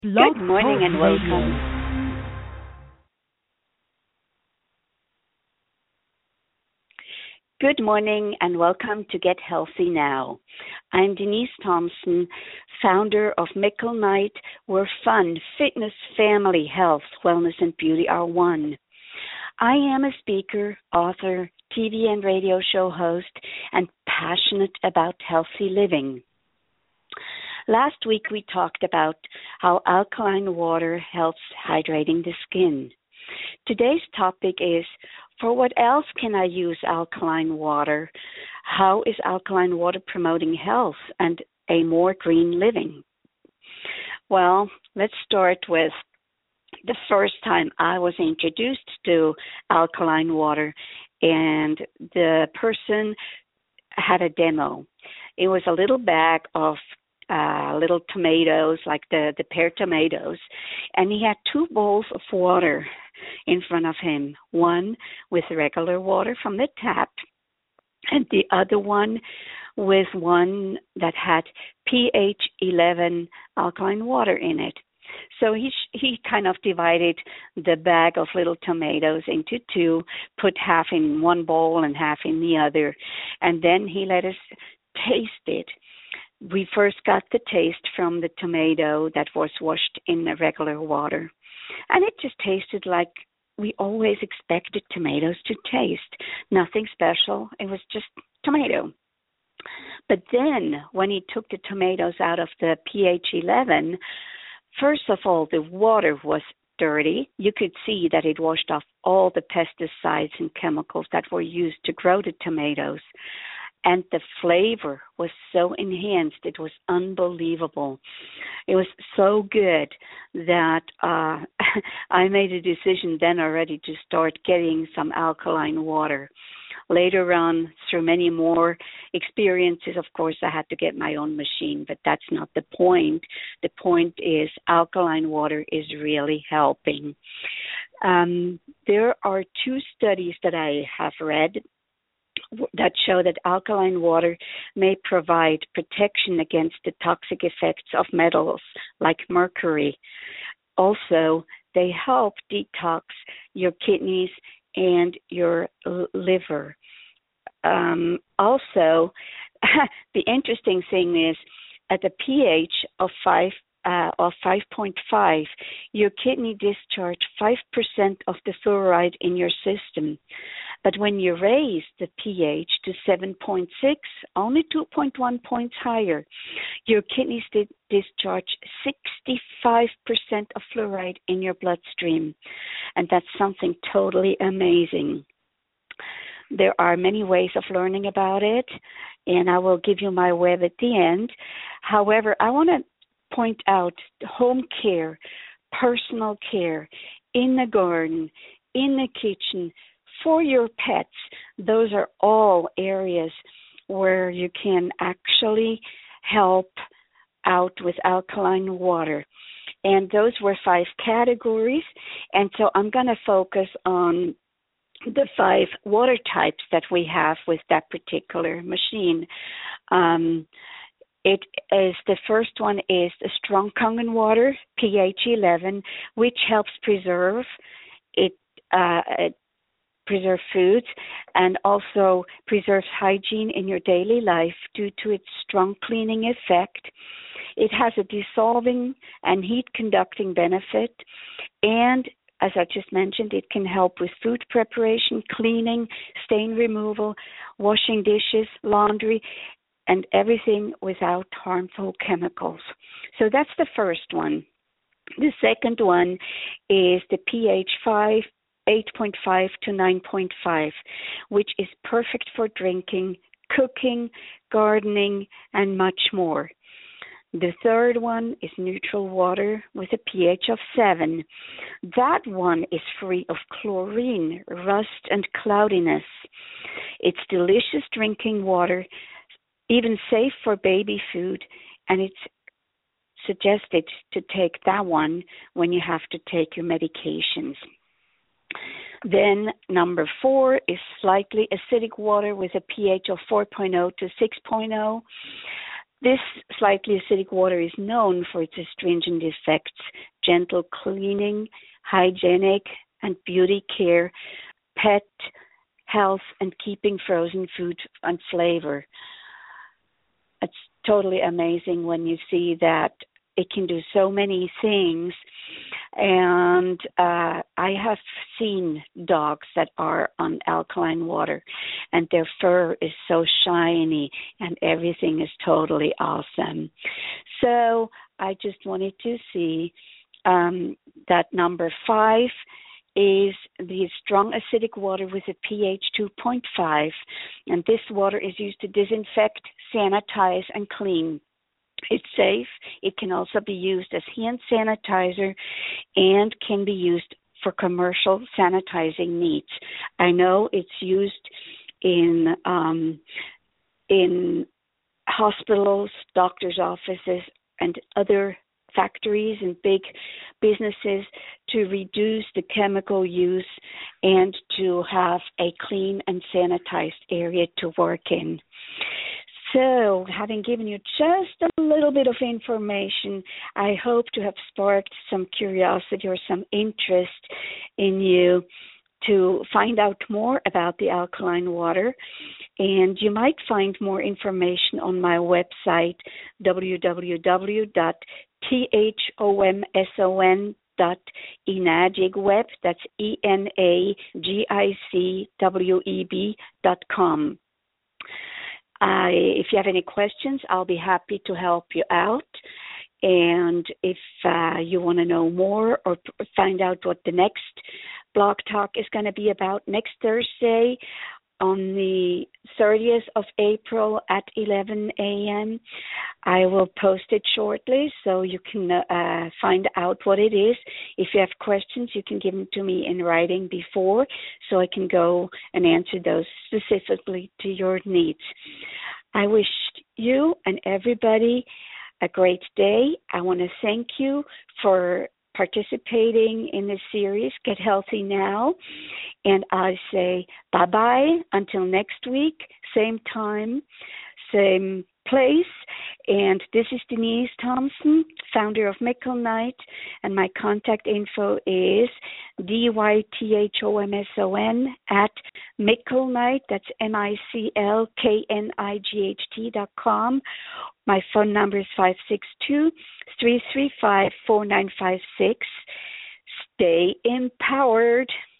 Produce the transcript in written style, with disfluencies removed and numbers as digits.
Blog Good morning Talk and Radio. welcome. Good morning and welcome to Get Healthy Now. I'm Denise Thompson, founder of Mickle Night, where fun, fitness, family, health, wellness, and beauty are one. I am a speaker, author, TV and radio show host, and passionate about healthy living. Last week we talked about how alkaline water helps hydrating the skin. Today's topic is, for what else can I use alkaline water? How is alkaline water promoting health and a more green living? Well, let's start with the first time I was introduced to alkaline water, and the person had a demo. It was a little bag of little tomatoes, like the pear tomatoes, and he had two bowls of water in front of him, one with regular water from the tap and the other one with one that had pH 11 alkaline water in it. So he kind of divided the bag of little tomatoes into two, put half in one bowl and half in the other, and then he let us taste it. We first got the taste from the tomato that was washed in the regular water, and it just tasted like we always expected tomatoes to taste. Nothing special. It was just tomato. But then when he took the tomatoes out of the pH 11, first of all, the water was dirty. You could see that it washed off all the pesticides and chemicals that were used to grow the tomatoes. And the flavor was so enhanced, it was unbelievable. It was so good that I made a decision then already to start getting some alkaline water. Later on, through many more experiences, of course, I had to get my own machine, but that's not the point. The point is alkaline water is really helping. There are two studies that I have read that show that alkaline water may provide protection against the toxic effects of metals like mercury. Also, they help detox your kidneys and your liver. Also, the interesting thing is at the pH of 5.5, your kidney discharge 5% of the fluoride in your system. But when you raise the pH to 7.6, only 2.1 points higher, your kidneys discharge 65% of fluoride in your bloodstream. And that's something totally amazing. There are many ways of learning about it, and I will give you my web at the end. However, I want to point out home care, personal care, in the garden, in the kitchen, for your pets. Those are all areas where you can actually help out with alkaline water. And those were 5 categories. And so I'm going to focus on the 5 water types that we have with that particular machine. It is, the first one is the strong Kangen water, pH 11, which helps preserve preserve foods and also preserves hygiene in your daily life due to its strong cleaning effect. It has a dissolving and heat conducting benefit, and as I just mentioned, it can help with food preparation, cleaning, stain removal, washing dishes, laundry, and everything without harmful chemicals. So that's the first one. The second one is the pH 8.5 to 9.5, which is perfect for drinking, cooking, gardening, and much more. The third one is neutral water with a pH of 7. That one is free of chlorine, rust, and cloudiness. It's delicious drinking water, even safe for baby food, and it's suggested to take that one when you have to take your medications. Then number 4 is slightly acidic water with a pH of 4.0 to 6.0. This slightly acidic water is known for its astringent effects, gentle cleaning, hygienic and beauty care, pet health, and keeping frozen food and flavor. It's totally amazing when you see that it can do so many things. And I have seen dogs that are on alkaline water, and their fur is so shiny, and everything is totally awesome. So I just wanted to see that number 5 is the strong acidic water with a pH 2.5, and this water is used to disinfect, sanitize, and clean. It's safe. It can also be used as hand sanitizer and can be used for commercial sanitizing needs. I know it's used in hospitals, doctors' offices, and other factories and big businesses to reduce the chemical use and to have a clean and sanitized area to work in. So, having given you just a little bit of information, I hope to have sparked some curiosity or some interest in you to find out more about the alkaline water. And you might find more information on my website, www.thomson.enagicweb, that's ENAGICWEB.com. If you have any questions, I'll be happy to help you out. And if you want to know more or find out what the next blog talk is going to be about next Thursday on the 30th of April at 11 a.m., I will post it shortly so you can find out what it is. If you have questions, you can give them to me in writing before so I can go and answer those specifically to your needs. I wish you and everybody a great day. I want to thank you for participating in this series, Get Healthy Now. And I say bye-bye until next week, same time, same place. And this is Denise Thompson, founder of Michelnite, and my contact info is DYTHOMSON at Michelnite, that's MICLKNIGHT.com. My phone number is 562-335-4956. Stay empowered.